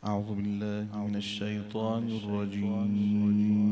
أعوذ بالله من الشيطان الرجيم.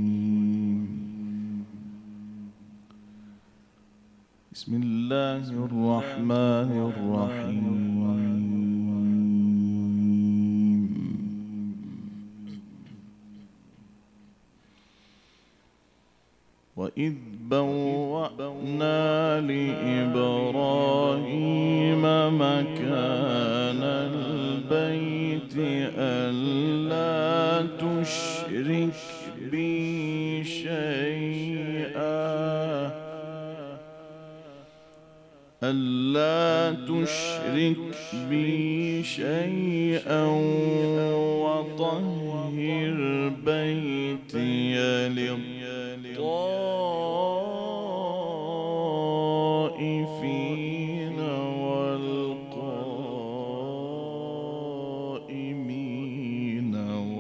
بسم الله الرحمن الرحيم. وإذ بوأنا لإبراهيم مكان البيت ألا تشرك بي شيئا وطهر بيتي للطائفين والقائمين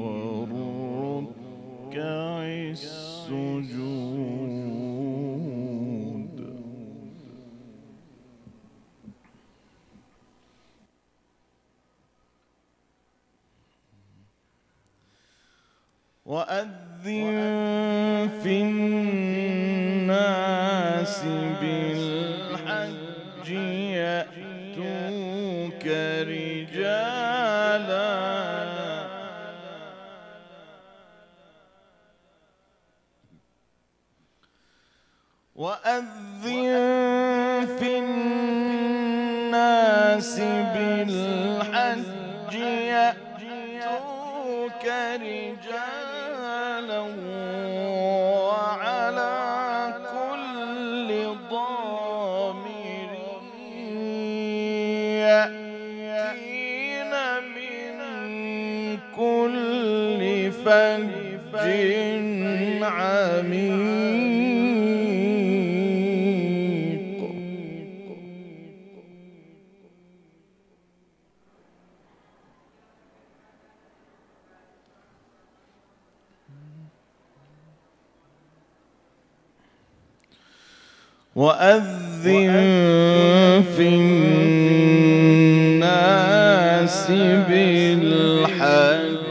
والركع السجود. وأذن في الناس بالحج يأتوك رجالا وعلى كل ضامر يأتين من كل فج عميق. وأذن في الناس بالحج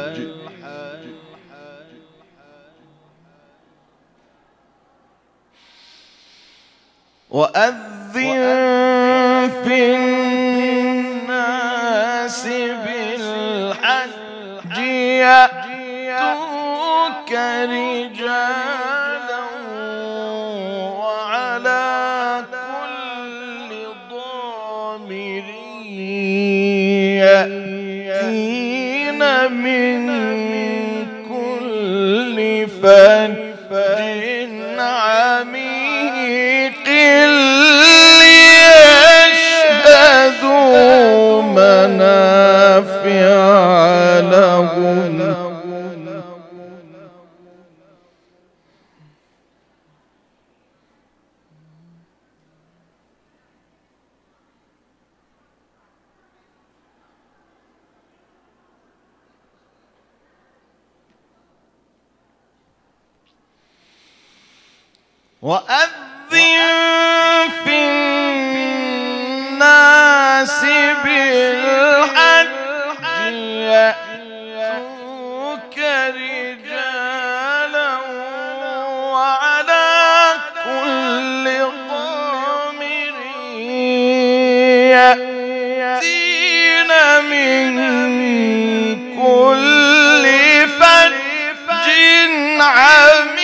يأتوك رجالا وعلى كل ضامر يأتين من كل فج عميق ليشهدوا منافع لهم وأذن في الناس بالحج يأتوك رجالا وعلى كل ضامر يأتين من كل فج عميق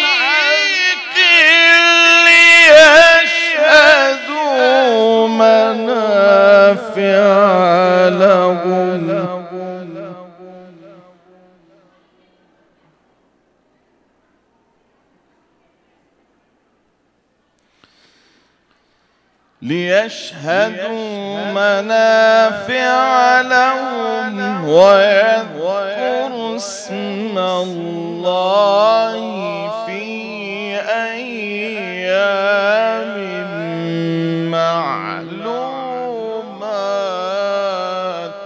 منافع لهم ويذكروا اسم الله في أيام معلومات.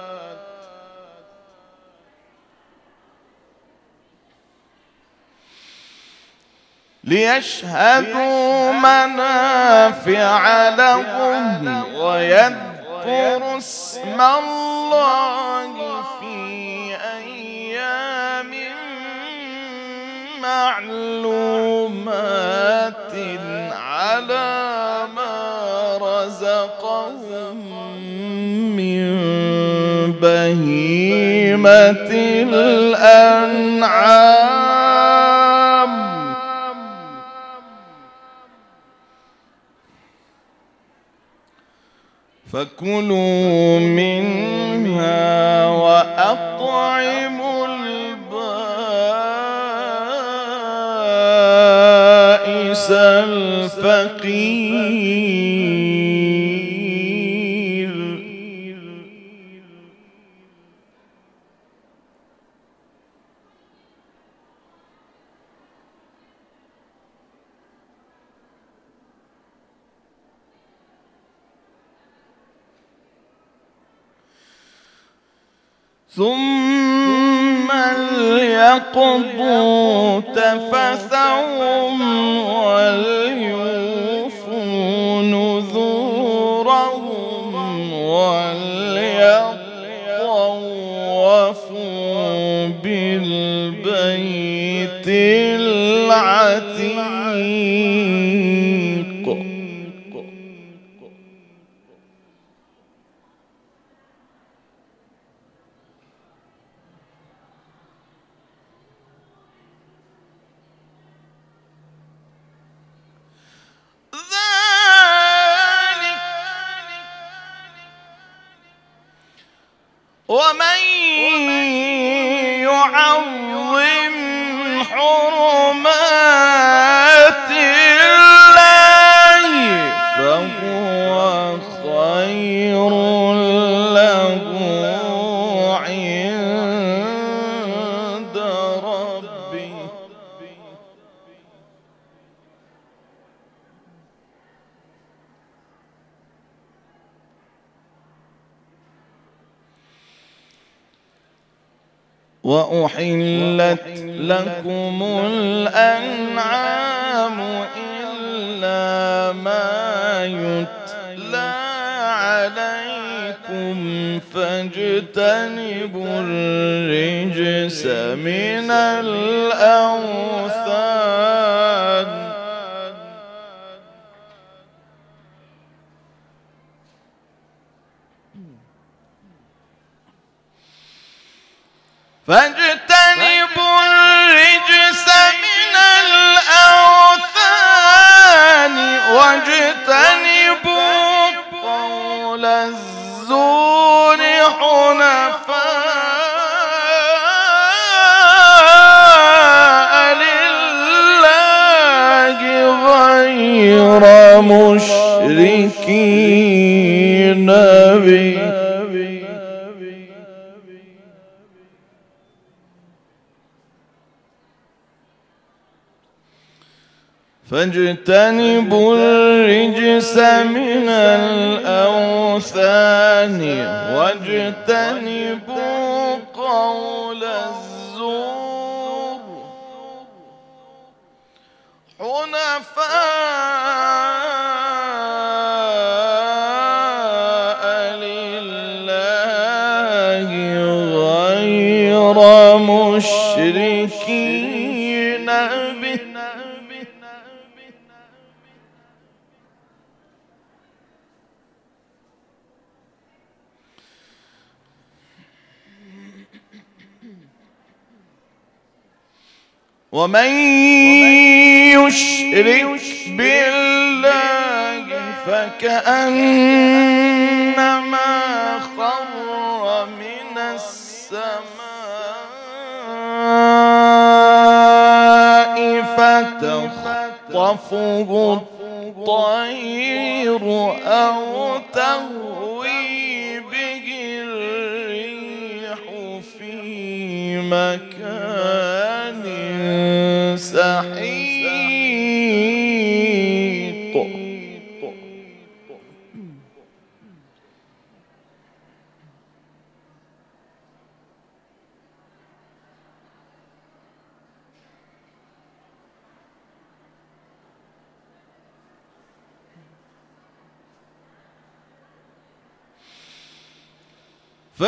ليشهدوا منافع لهم ويذكروا اسم الله في معلومات على ما رزقهم من بهيمة الأنعام فكلوا منها وأطعموا البائس الفقير. ثم ليقضوا تفثهم وليوفوا نذورهم وليطوفوا بالبيت العتيق. ومن يعظم حرمات الله فهو خير له عند ربه. وأحلت لكم الأنعام إلا ما يتلى عليكم فاجتنبوا الرجس من الأوثان. فاجتنبوا الرجس من الأوثان واجتنبوا قول الزور حنفاء لله غير مشركين به. فاجتنبوا الرجس من الأوثان واجتنبوا قول الزور حنفاء لله غير مشركين به. ومن يشرك بالله فكأنما خر من السماء فتخطفه الطير أو تهوي به الريح في مكان سحيق.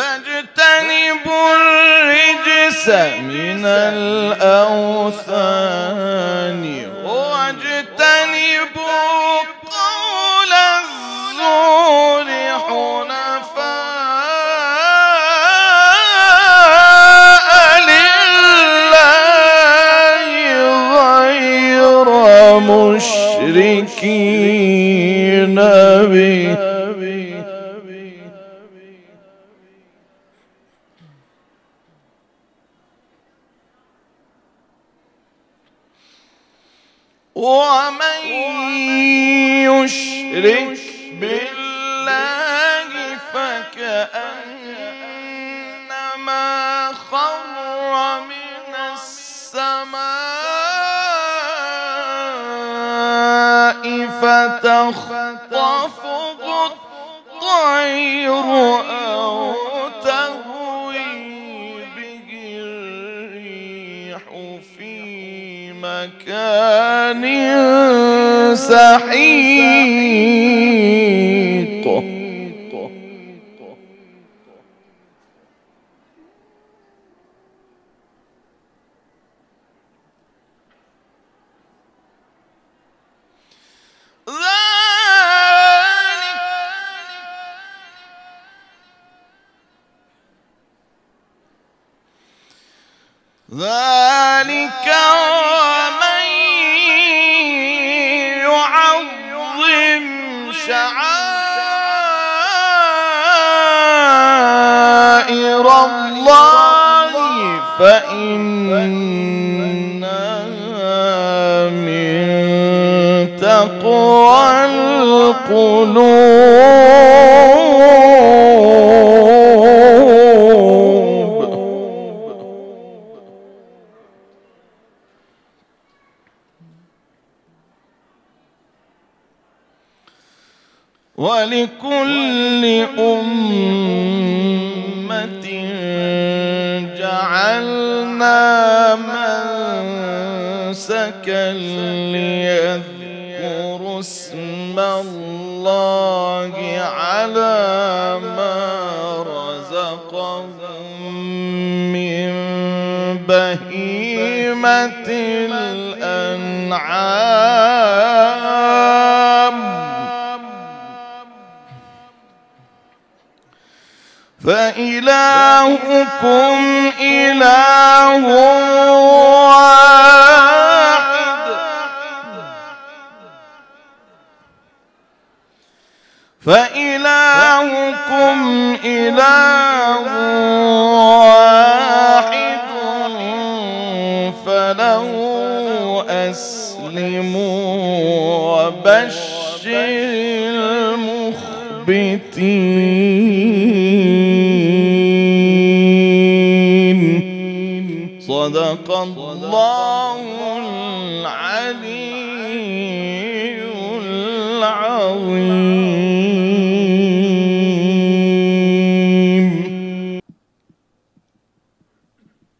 فاجتنبوا الرجس من الأوثان ومن يشرك بالله فكأنما خر من السماء فتخطفه الطير أو تهوي به الريح في مكان سحيق. ذلك ومن يعظم شعائر الله فإنها من تقوى القلوب. ولكل أمة جعلنا منسكا ليذكروا اسم الله على ما رزقهم من بهيمة الأنعام فإلهكم إله واحد فإلهكم إله واحد فله أسلموا وبشر المخبتين. صدق الله العلي العظيم.